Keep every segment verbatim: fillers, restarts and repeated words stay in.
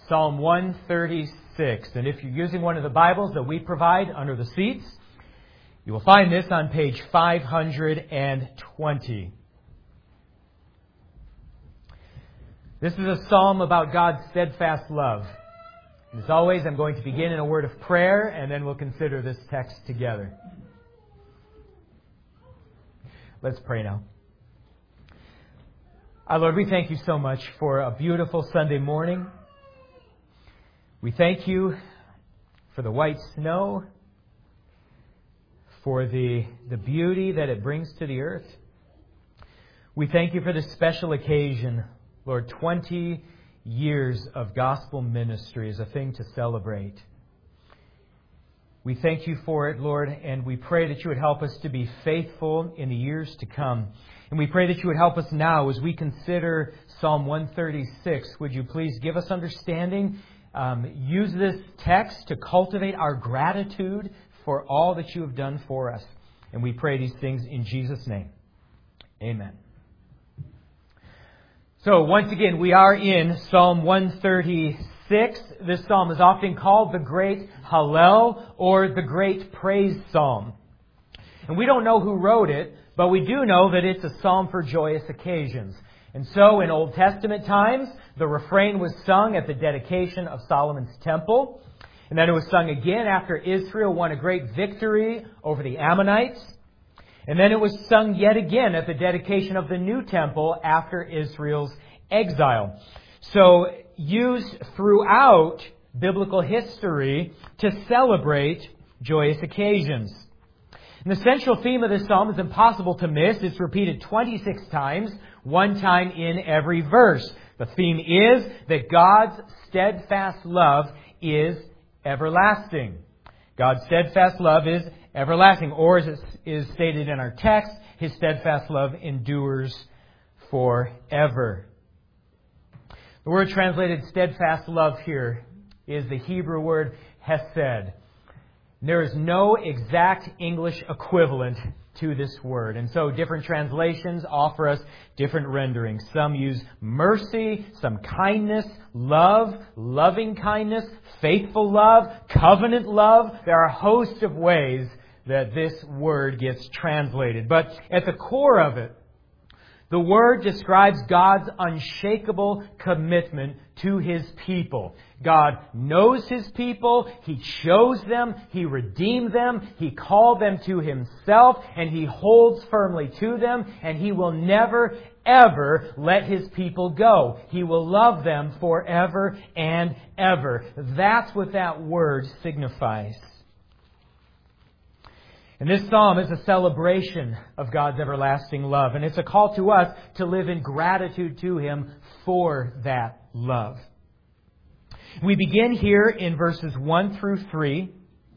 Psalm one thirty-six. And if you're using one of the Bibles that we provide under the seats, you will find this on page five hundred twenty. This is a psalm about God's steadfast love. And as always, I'm going to begin in a word of prayer, and then we'll consider this text together. Let's pray now. Our Lord, we thank you so much for a beautiful Sunday morning. We thank you for the white snow, for the, the beauty that it brings to the earth. We thank you for this special occasion, Lord, twenty years of gospel ministry is a thing to celebrate. We thank you for it, Lord, and we pray that you would help us to be faithful in the years to come. And we pray that you would help us now as we consider Psalm one thirty-six. Would you please give us understanding? Um, use this text to cultivate our gratitude for all that you have done for us. And we pray these things in Jesus' name. Amen. So once again, we are in Psalm one thirty-six. This psalm is often called the Great Hallel or the Great Praise Psalm. And we don't know who wrote it, but we do know that it's a psalm for joyous occasions. And so in Old Testament times, the refrain was sung at the dedication of Solomon's temple. And then it was sung again after Israel won a great victory over the Ammonites. And then it was sung yet again at the dedication of the new temple after Israel's exile. So used throughout biblical history to celebrate joyous occasions. And the central theme of this psalm is impossible to miss. It's repeated twenty-six times, one time in every verse. The theme is that God's steadfast love is everlasting. God's steadfast love is everlasting. Or as it is stated in our text, His steadfast love endures forever. The word translated steadfast love here is the Hebrew word hesed. There is no exact English equivalent to this word. And so different translations offer us different renderings. Some use mercy, some kindness, love, loving kindness, faithful love, covenant love. There are a host of ways that this word gets translated. But at the core of it, the word describes God's unshakable commitment to His people. God knows His people. He chose them. He redeemed them. He called them to Himself. And He holds firmly to them. And He will never, ever let His people go. He will love them forever and ever. That's what that word signifies. And this psalm is a celebration of God's everlasting love. And it's a call to us to live in gratitude to Him for that love. We begin here in verses one through three.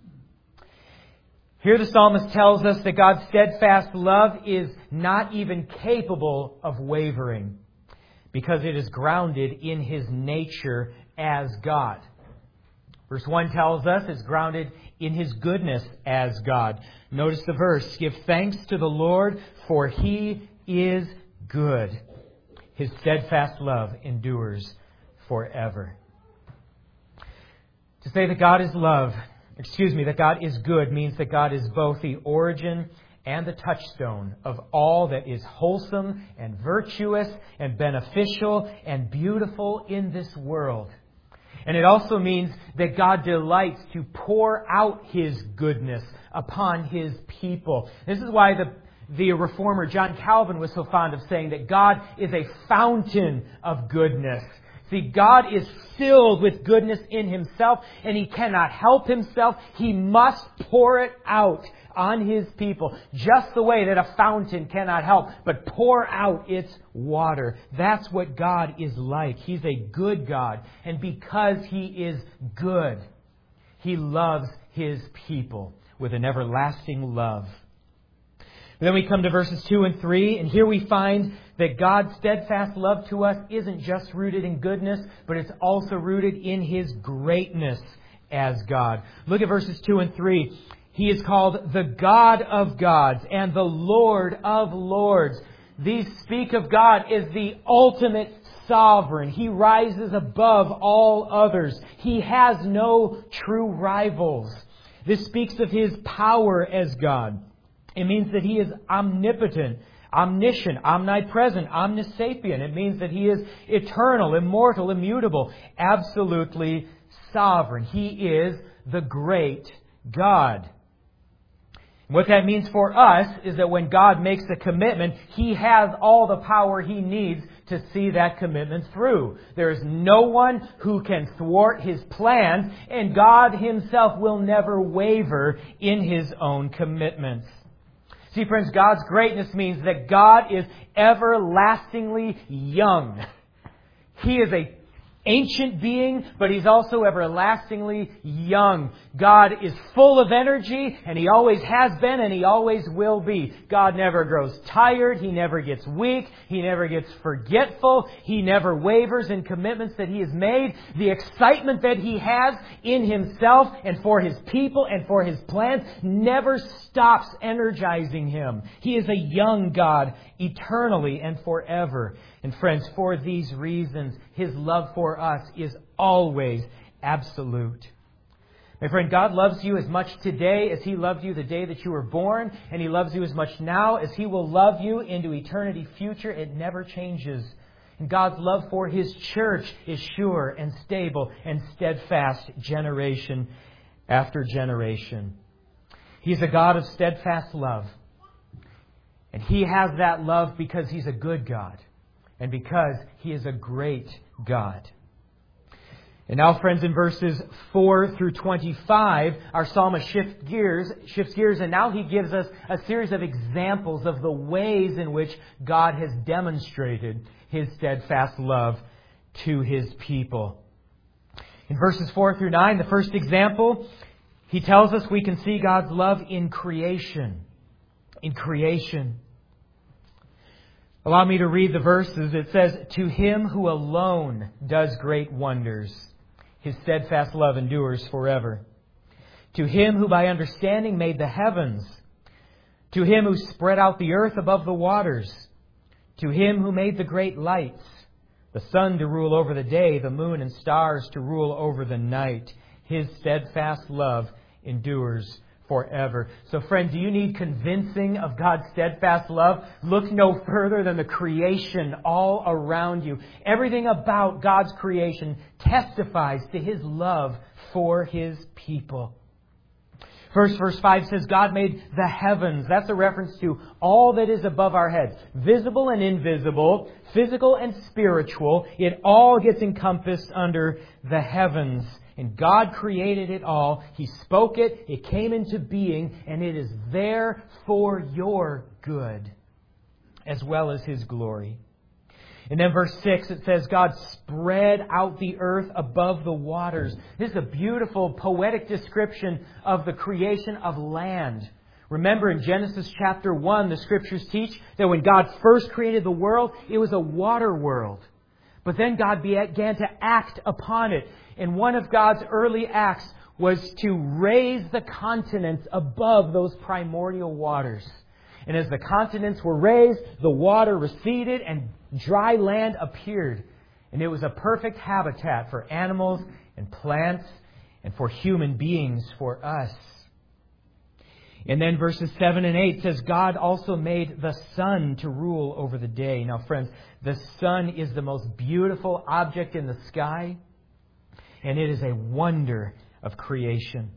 Here the psalmist tells us that God's steadfast love is not even capable of wavering, because it is grounded in His nature as God. Verse one tells us it's grounded in His goodness as God. Notice the verse, "Give thanks to the Lord, for He is good. His steadfast love endures forever." To say that God is love, excuse me, that God is good means that God is both the origin and the touchstone of all that is wholesome and virtuous and beneficial and beautiful in this world. And it also means that God delights to pour out His goodness upon His people. This is why the, the reformer John Calvin was so fond of saying that God is a fountain of goodness. See, God is filled with goodness in Himself, and He cannot help Himself. He must pour it out on His people, just the way that a fountain cannot help but pour out its water. That's what God is like. He's a good God. And because He is good, He loves His people with an everlasting love. And then we come to verses two and three, and here we find that God's steadfast love to us isn't just rooted in goodness, but it's also rooted in His greatness as God. Look at verses two and three. He is called the God of gods and the Lord of lords. These speak of God as the ultimate sovereign. He rises above all others. He has no true rivals. This speaks of His power as God. It means that He is omnipotent, omniscient, omnipresent, omnisapient. It means that He is eternal, immortal, immutable, absolutely sovereign. He is the great God. What that means for us is that when God makes a commitment, He has all the power He needs to see that commitment through. There is no one who can thwart His plans, and God Himself will never waver in His own commitments. See, friends, God's greatness means that God is everlastingly young. He is a ancient being, but He's also everlastingly young. God is full of energy, and He always has been, and He always will be. God never grows tired. He never gets weak. He never gets forgetful. He never wavers in commitments that He has made. The excitement that He has in Himself and for His people and for His plans never stops energizing Him. He is a young God eternally and forever. And friends, for these reasons, His love for us is always absolute. My friend, God loves you as much today as He loved you the day that you were born, and He loves you as much now as He will love you into eternity future. It never changes. And God's love for His church is sure and stable and steadfast generation after generation. He's a God of steadfast love. And He has that love because He's a good God. And because He is a great God. And now, friends, in verses four through twenty-five, our psalmist shifts gears, shifts gears, and now he gives us a series of examples of the ways in which God has demonstrated His steadfast love to His people. In verses four through nine, the first example, he tells us we can see God's love in creation. In creation. Allow me to read the verses. It says, "To Him who alone does great wonders, His steadfast love endures forever. To Him who by understanding made the heavens, to Him who spread out the earth above the waters, to Him who made the great lights, the sun to rule over the day, the moon and stars to rule over the night. His steadfast love endures forever." So friend, do you need convincing of God's steadfast love? Look no further than the creation all around you. Everything about God's creation testifies to His love for His people. First, verse five says, God made the heavens. That's a reference to all that is above our heads. Visible and invisible, physical and spiritual. It all gets encompassed under the heavens. And God created it all. He spoke it. It came into being. And it is there for your good, as well as His glory. And then verse six, it says, God spread out the earth above the waters. This is a beautiful, poetic description of the creation of land. Remember in Genesis chapter one, the Scriptures teach that when God first created the world, it was a water world. But then God began to act upon it. And one of God's early acts was to raise the continents above those primordial waters. And as the continents were raised, the water receded and dry land appeared. And it was a perfect habitat for animals and plants and for human beings, for us. And then verses seven and eight says, God also made the sun to rule over the day. Now, friends, the sun is the most beautiful object in the sky, and it is a wonder of creation.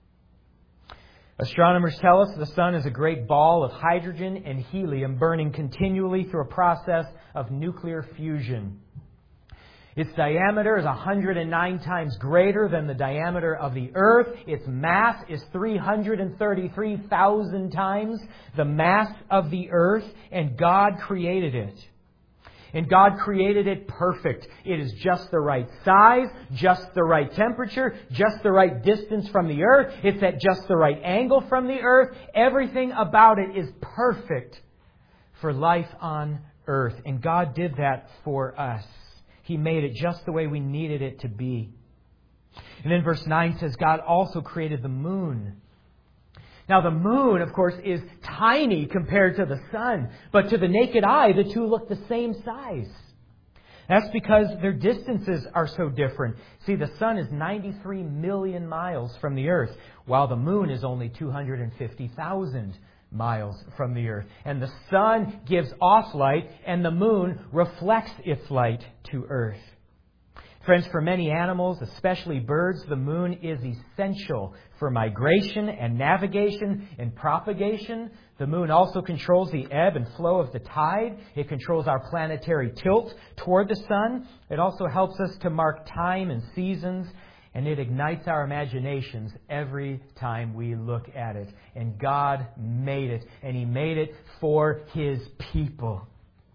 Astronomers tell us the sun is a great ball of hydrogen and helium burning continually through a process of nuclear fusion. Its diameter is one hundred nine times greater than the diameter of the Earth. Its mass is three hundred thirty-three thousand times the mass of the Earth, and God created it. And God created it perfect. It is just the right size, just the right temperature, just the right distance from the Earth. It's at just the right angle from the Earth. Everything about it is perfect for life on Earth. And God did that for us. He made it just the way we needed it to be. And then verse nine says, God also created the moon. Now the moon, of course, is tiny compared to the sun. But to the naked eye, the two look the same size. That's because their distances are so different. See, the sun is ninety-three million miles from the earth, while the moon is only two hundred fifty thousand miles from the earth. And the sun gives off light, and the moon reflects its light to earth. Friends, for many animals, especially birds, the moon is essential for migration and navigation and propagation. The moon also controls the ebb and flow of the tide. It controls our planetary tilt toward the sun. It also helps us to mark time and seasons, and it ignites our imaginations every time we look at it. And God made it, and He made it for His people.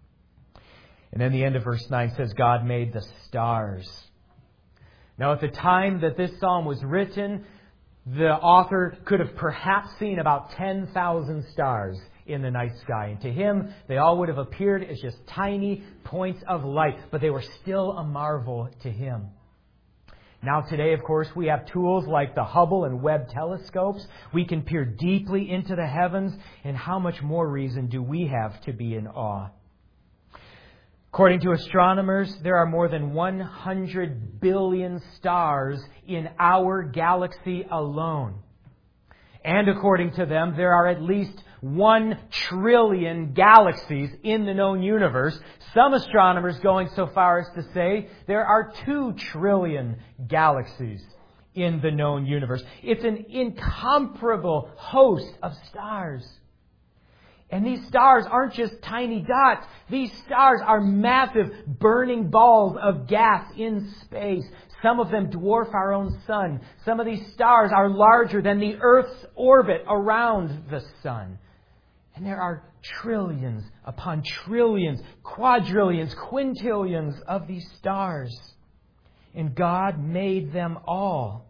And then the end of verse nine says, God made the stars. Now, at the time that this psalm was written, the author could have perhaps seen about ten thousand stars in the night sky. And to him, they all would have appeared as just tiny points of light, but they were still a marvel to him. Now today, of course, we have tools like the Hubble and Webb telescopes. We can peer deeply into the heavens, and how much more reason do we have to be in awe? According to astronomers, there are more than one hundred billion stars in our galaxy alone. And according to them, there are at least one trillion galaxies in the known universe. Some astronomers going so far as to say there are two trillion galaxies in the known universe. It's an incomparable host of stars. And these stars aren't just tiny dots. These stars are massive burning balls of gas in space. Some of them dwarf our own sun. Some of these stars are larger than the Earth's orbit around the sun. And there are trillions upon trillions, quadrillions, quintillions of these stars. And God made them all.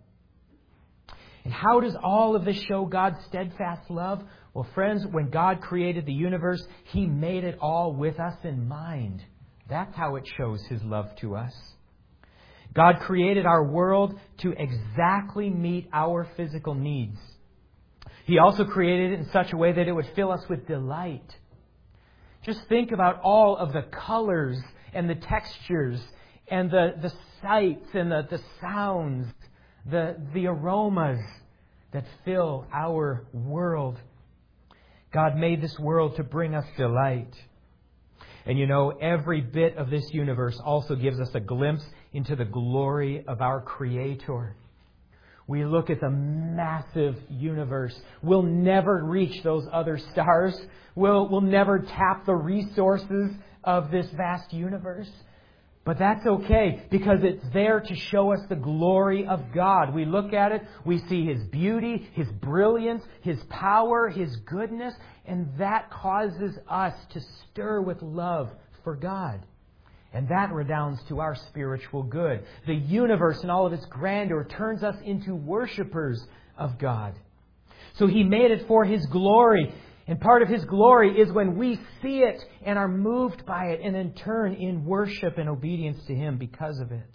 And how does all of this show God's steadfast love? Well, friends, when God created the universe, He made it all with us in mind. That's how it shows His love to us. God created our world to exactly meet our physical needs. He also created it in such a way that it would fill us with delight. Just think about all of the colors and the textures and the, the sights and the, the sounds, the, the aromas that fill our world. God made this world to bring us delight. And you know, every bit of this universe also gives us a glimpse into the glory of our Creator. We look at the massive universe. We'll never reach those other stars. We'll, we'll never tap the resources of this vast universe. But that's okay, because it's there to show us the glory of God. We look at it, we see His beauty, His brilliance, His power, His goodness, and that causes us to stir with love for God. And that redounds to our spiritual good. The universe and all of its grandeur turns us into worshipers of God. So He made it for His glory. And part of His glory is when we see it and are moved by it and in turn in worship and obedience to Him because of it.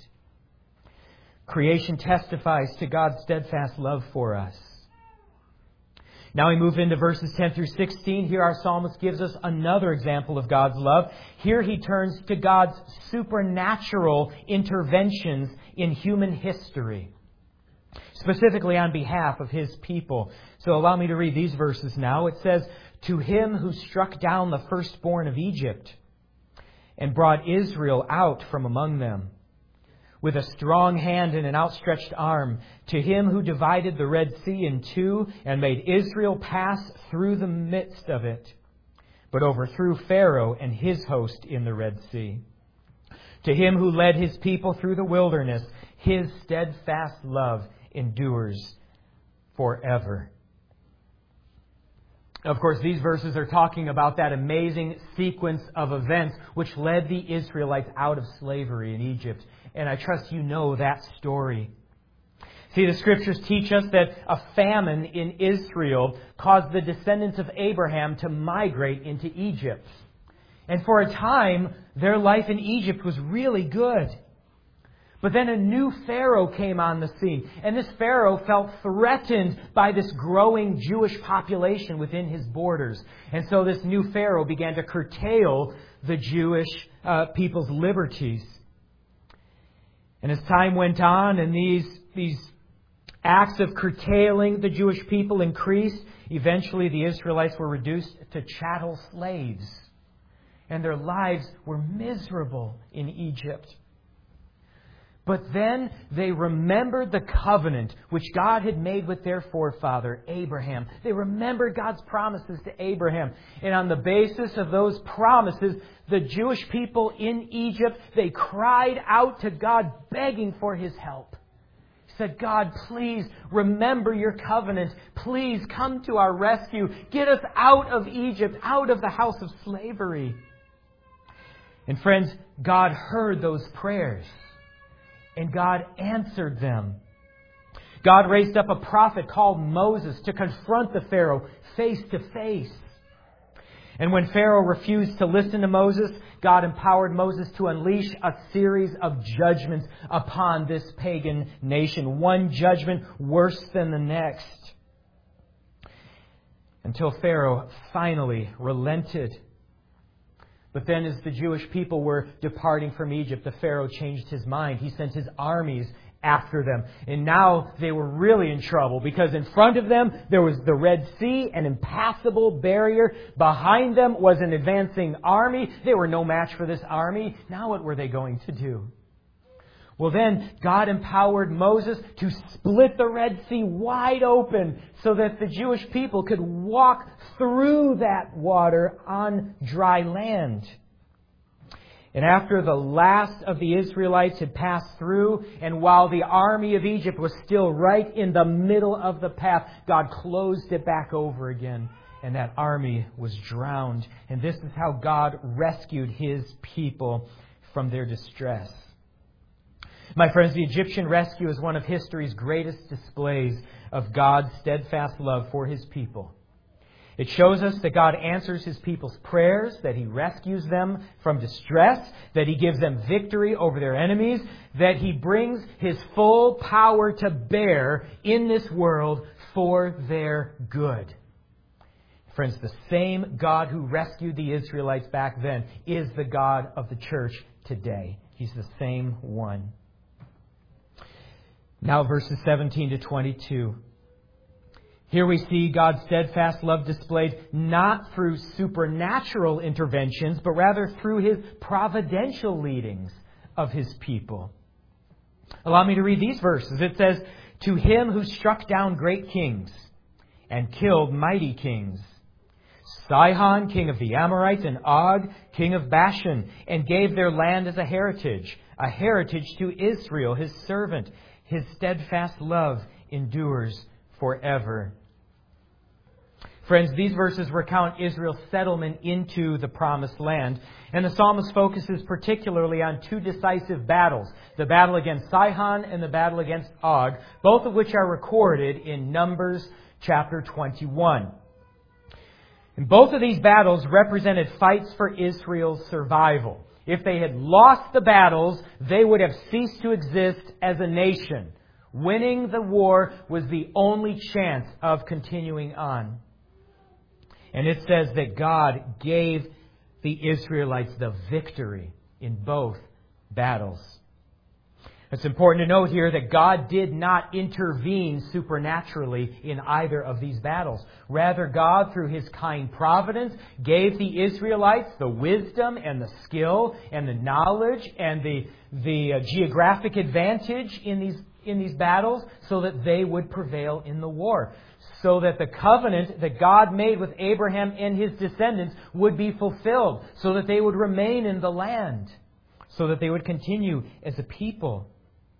Creation testifies to God's steadfast love for us. Now we move into verses ten through sixteen. Here our psalmist gives us another example of God's love. Here he turns to God's supernatural interventions in human history, specifically on behalf of His people. So allow me to read these verses now. It says, "To Him who struck down the firstborn of Egypt and brought Israel out from among them with a strong hand and an outstretched arm, to Him who divided the Red Sea in two and made Israel pass through the midst of it, but overthrew Pharaoh and his host in the Red Sea. To Him who led His people through the wilderness, His steadfast love endures forever." Of course, these verses are talking about that amazing sequence of events which led the Israelites out of slavery in Egypt. And I trust you know that story. See, the Scriptures teach us that a famine in Israel caused the descendants of Abraham to migrate into Egypt. And for a time, their life in Egypt was really good. But then a new Pharaoh came on the scene. And this Pharaoh felt threatened by this growing Jewish population within his borders. And so this new Pharaoh began to curtail the Jewish uh, people's liberties. And as time went on and these, these acts of curtailing the Jewish people increased, eventually the Israelites were reduced to chattel slaves. And their lives were miserable in Egypt. But then they remembered the covenant which God had made with their forefather, Abraham. They remembered God's promises to Abraham. And on the basis of those promises, the Jewish people in Egypt, they cried out to God, begging for His help. He said, God, please remember your covenant. Please come to our rescue. Get us out of Egypt, out of the house of slavery. And friends, God heard those prayers. And God answered them. God raised up a prophet called Moses to confront the Pharaoh face to face. And when Pharaoh refused to listen to Moses, God empowered Moses to unleash a series of judgments upon this pagan nation. One judgment worse than the next. Until Pharaoh finally relented. But then as the Jewish people were departing from Egypt, the Pharaoh changed his mind. He sent his armies after them. And now they were really in trouble because in front of them there was the Red Sea, an impassable barrier. Behind them was an advancing army. They were no match for this army. Now what were they going to do? Well, then God empowered Moses to split the Red Sea wide open so that the Jewish people could walk through that water on dry land. And after the last of the Israelites had passed through, and while the army of Egypt was still right in the middle of the path, God closed it back over again, and that army was drowned. And this is how God rescued His people from their distress. My friends, the Egyptian rescue is one of history's greatest displays of God's steadfast love for His people. It shows us that God answers His people's prayers, that He rescues them from distress, that He gives them victory over their enemies, that He brings His full power to bear in this world for their good. Friends, the same God who rescued the Israelites back then is the God of the church today. He's the same one. Now verses seventeen to twenty-two. Here we see God's steadfast love displayed not through supernatural interventions, but rather through His providential leadings of His people. Allow me to read these verses. It says, "To Him who struck down great kings and killed mighty kings, Sihon, king of the Amorites, and Og, king of Bashan, and gave their land as a heritage, a heritage to Israel, His servant. His steadfast love endures forever." Friends, these verses recount Israel's settlement into the promised land. And the psalmist focuses particularly on two decisive battles. The battle against Sihon and the battle against Og, both of which are recorded in Numbers chapter twenty-one. And both of these battles represented fights for Israel's survival. If they had lost the battles, they would have ceased to exist as a nation. Winning the war was the only chance of continuing on. And it says that God gave the Israelites the victory in both battles. It's important to note here that God did not intervene supernaturally in either of these battles. Rather, God, through His kind providence, gave the Israelites the wisdom and the skill and the knowledge and the, the uh, geographic advantage in these, in these battles so that they would prevail in the war. So that the covenant that God made with Abraham and his descendants would be fulfilled. So that they would remain in the land. So that they would continue as a people.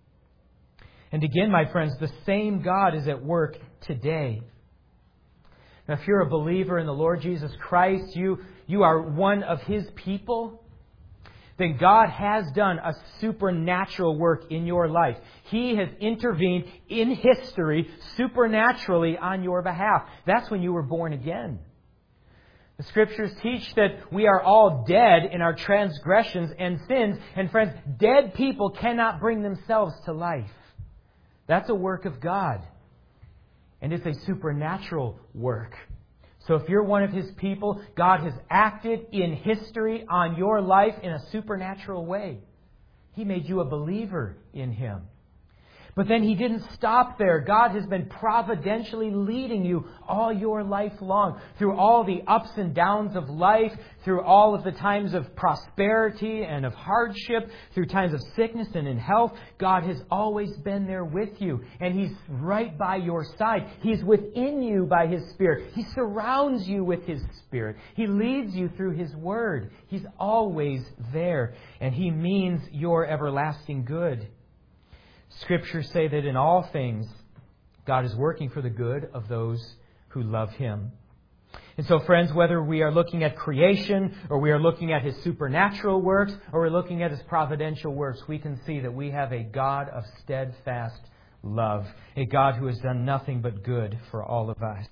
And again, my friends, the same God is at work today. Now, if you're a believer in the Lord Jesus Christ, you, you are one of His people, then God has done a supernatural work in your life. He has intervened in history supernaturally on your behalf. That's when you were born again. The Scriptures teach that we are all dead in our transgressions and sins. And friends, dead people cannot bring themselves to life. That's a work of God. And it's a supernatural work. So if you're one of His people, God has acted in history on your life in a supernatural way. He made you a believer in Him. But then He didn't stop there. God has been providentially leading you all your life long, through all the ups and downs of life, through all of the times of prosperity and of hardship, through times of sickness and in health. God has always been there with you, and He's right by your side. He's within you by His Spirit. He surrounds you with His Spirit. He leads you through His Word. He's always there, and He means your everlasting good. Scriptures say that in all things, God is working for the good of those who love Him. And so, friends, whether we are looking at creation, or we are looking at His supernatural works, or we're looking at His providential works, we can see that we have a God of steadfast love, a God who has done nothing but good for all of us.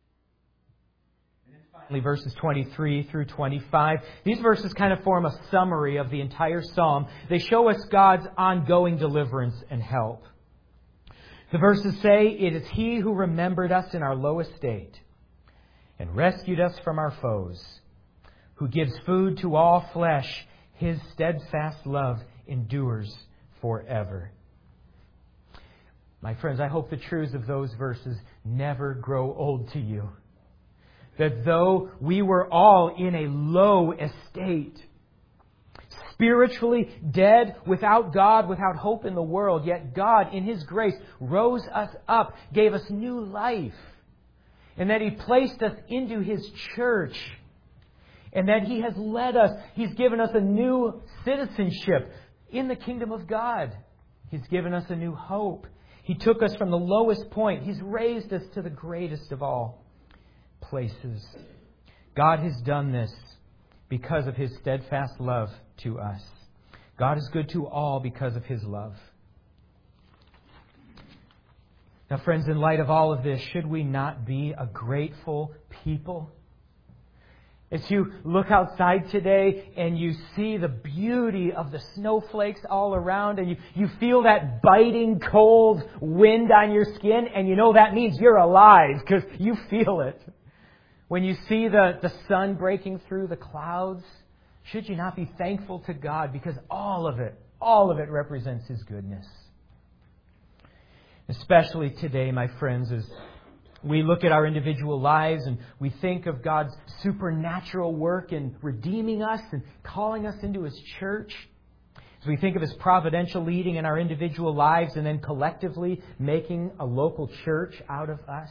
Verses twenty-three through twenty-five. These verses kind of form a summary of the entire psalm. They show us God's ongoing deliverance and help. The verses say, "It is He who remembered us in our low estate and rescued us from our foes, who gives food to all flesh. His steadfast love endures forever." My friends, I hope the truths of those verses never grow old to you. That though we were all in a low estate, spiritually dead, without God, without hope in the world, yet God, in His grace, rose us up, gave us new life, and that He placed us into His church, and that He has led us. He's given us a new citizenship in the kingdom of God. He's given us a new hope. He took us from the lowest point. He's raised us to the greatest of all places. God has done this because of His steadfast love to us. God is good to all because of His love. Now, friends, in light of all of this, should we not be a grateful people? As you look outside today and you see the beauty of the snowflakes all around, and you, you feel that biting cold wind on your skin, and you know that means you're alive because you feel it. When you see the, the sun breaking through the clouds, should you not be thankful to God, because all of it, all of it represents His goodness. Especially today, my friends, as we look at our individual lives and we think of God's supernatural work in redeeming us and calling us into His church, as we think of His providential leading in our individual lives and then collectively making a local church out of us.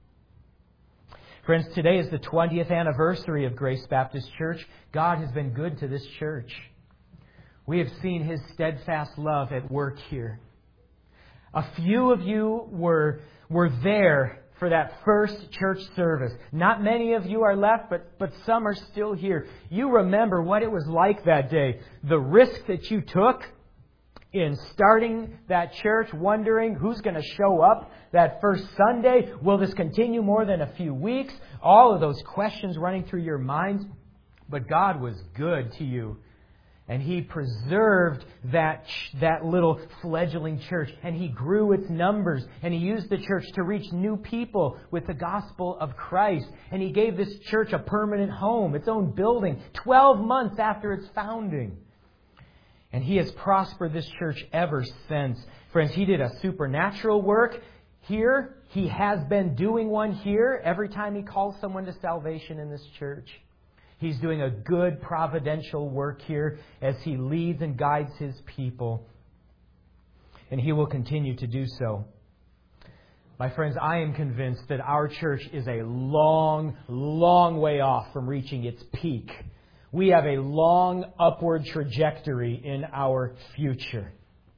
Friends, today is the twentieth anniversary of Grace Baptist Church. God has been good to this church. We have seen His steadfast love at work here. A few of you were, were there for that first church service. Not many of you are left, but, but some are still here. You remember what it was like that day. The risk that you took in starting that church, wondering who's going to show up that first Sunday. Will this continue more than a few weeks? All of those questions running through your minds. But God was good to you. And He preserved that, that little fledgling church. And He grew its numbers. And He used the church to reach new people with the gospel of Christ. And He gave this church a permanent home, its own building, twelve months after its founding. And He has prospered this church ever since. Friends, He did a supernatural work here. He has been doing one here every time He calls someone to salvation in this church. He's doing a good providential work here as He leads and guides His people. And He will continue to do so. My friends, I am convinced that our church is a long, long way off from reaching its peak. We have a long upward trajectory in our future.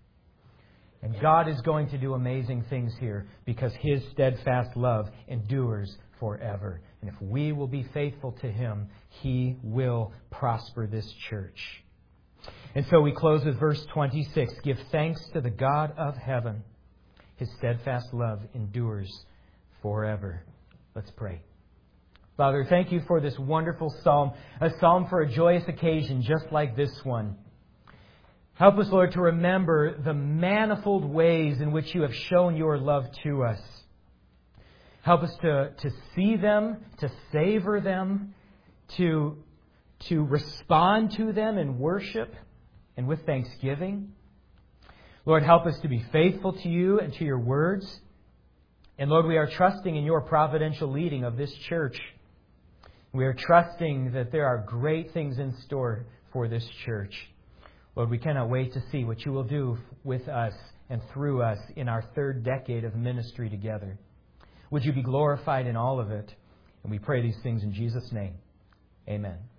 And God is going to do amazing things here because His steadfast love endures forever. And if we will be faithful to Him, He will prosper this church. And so we close with verse twenty-six. Give thanks to the God of heaven. His steadfast love endures forever. Let's pray. Father, thank You for this wonderful psalm, a psalm for a joyous occasion just like this one. Help us, Lord, to remember the manifold ways in which You have shown Your love to us. Help us to, to see them, to savor them, to, to respond to them in worship and with thanksgiving. Lord, help us to be faithful to you and to your words. And Lord, we are trusting in your providential leading of this church. We are trusting that there are great things in store for this church. Lord, we cannot wait to see what you will do with us and through us in our third decade of ministry together. Would you be glorified in all of it? And we pray these things in Jesus' name. Amen.